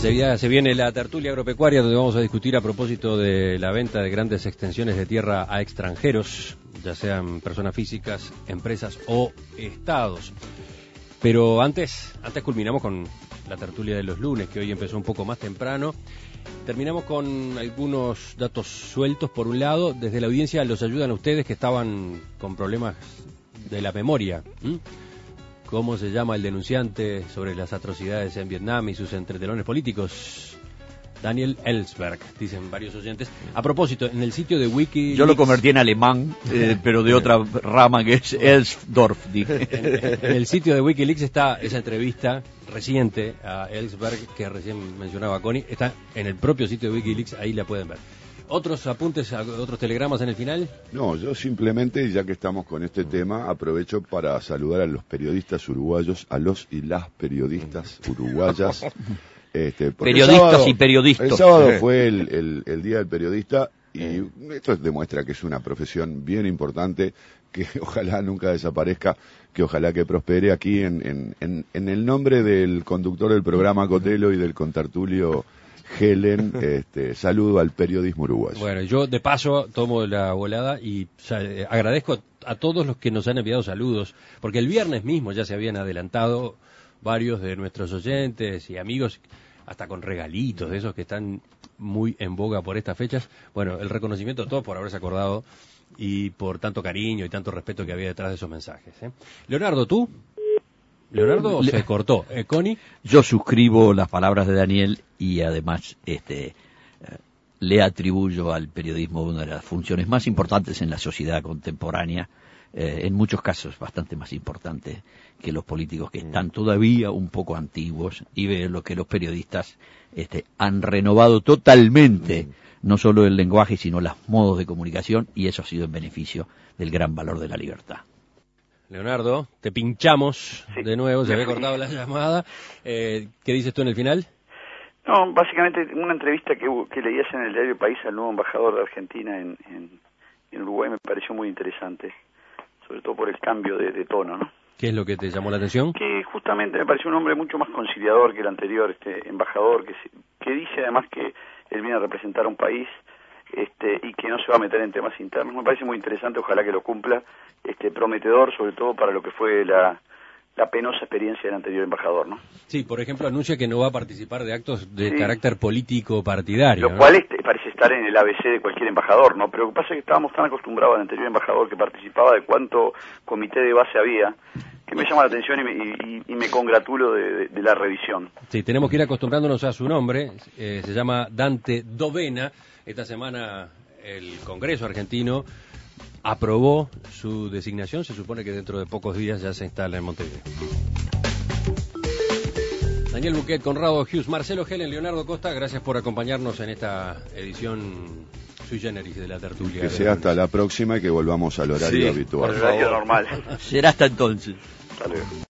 Enseguida se viene la tertulia agropecuaria, donde vamos a discutir a propósito de la venta de grandes extensiones de tierra a extranjeros, ya sean personas físicas, empresas o estados. Pero antes culminamos con la tertulia de los lunes, que hoy empezó un poco más temprano. Terminamos con algunos datos sueltos. Por un lado, desde la audiencia los ayudan a ustedes que estaban con problemas de la memoria. ¿Cómo se llama el denunciante sobre las atrocidades en Vietnam y sus entretelones políticos? Daniel Ellsberg, dicen varios oyentes. A propósito, en el sitio de Wikileaks... Yo lo convertí en alemán, pero de otra rama que es Ellsdorf, dije. En el sitio de Wikileaks está esa entrevista reciente a Ellsberg que recién mencionaba Connie. Está en el propio sitio de Wikileaks, ahí la pueden ver. ¿Otros apuntes, otros telegramas en el final? No, yo simplemente, ya que estamos con este tema, aprovecho para saludar a los periodistas uruguayos, a los y las periodistas uruguayas. Periodistas y periodistas. El sábado fue el Día del Periodista y esto demuestra que es una profesión bien importante, que ojalá nunca desaparezca, que ojalá que prospere. Aquí en el nombre del conductor del programa Cotelo y del contertulio Helen, saludo al periodismo uruguayo. Bueno, yo de paso tomo la volada y agradezco a todos los que nos han enviado saludos, porque el viernes mismo ya se habían adelantado varios de nuestros oyentes y amigos, hasta con regalitos de esos que están muy en boga por estas fechas. Bueno, el reconocimiento a todos por haberse acordado y por tanto cariño y tanto respeto que había detrás de esos mensajes. Leonardo, ¿tú? ¿Leonardo se cortó? ¿Connie? Yo suscribo las palabras de Daniel y además le atribuyo al periodismo una de las funciones más importantes en la sociedad contemporánea, en muchos casos bastante más importante que los políticos, que están todavía un poco antiguos, y veo lo que los periodistas han renovado totalmente, no solo el lenguaje, sino los modos de comunicación, y eso ha sido en beneficio del gran valor de la libertad. Leonardo, te pinchamos de nuevo, se había cortado la llamada. ¿Qué dices tú en el final? No, básicamente una entrevista que leías en el diario País al nuevo embajador de Argentina en Uruguay me pareció muy interesante, sobre todo por el cambio de tono, ¿no? ¿Qué es lo que te llamó la atención? Que justamente me pareció un hombre mucho más conciliador que el anterior embajador, que dice además que él viene a representar a un país y que no se va a meter en temas internos. Me parece muy interesante, ojalá que lo cumpla, prometedor, sobre todo para lo que fue la penosa experiencia del anterior embajador, ¿no? Sí, por ejemplo, anuncia que no va a participar de actos de carácter político partidario, lo cual parece estar en el ABC de cualquier embajador, ¿no? Pero lo que pasa es que estábamos tan acostumbrados al anterior embajador que participaba de cuánto comité de base había, que me llama la atención y me congratulo de la revisión. Sí, tenemos que ir acostumbrándonos a su nombre. Se llama Dante Dovena. Esta semana el Congreso argentino aprobó su designación. Se supone que dentro de pocos días ya se instala en Montevideo. Daniel Buquet, Conrado Hughes, Marcelo Helen, Leonardo Costa, gracias por acompañarnos en esta edición sui generis de la tertulia. Que sea hasta la próxima y que volvamos al horario habitual. Al horario normal. Será hasta entonces. Hasta luego.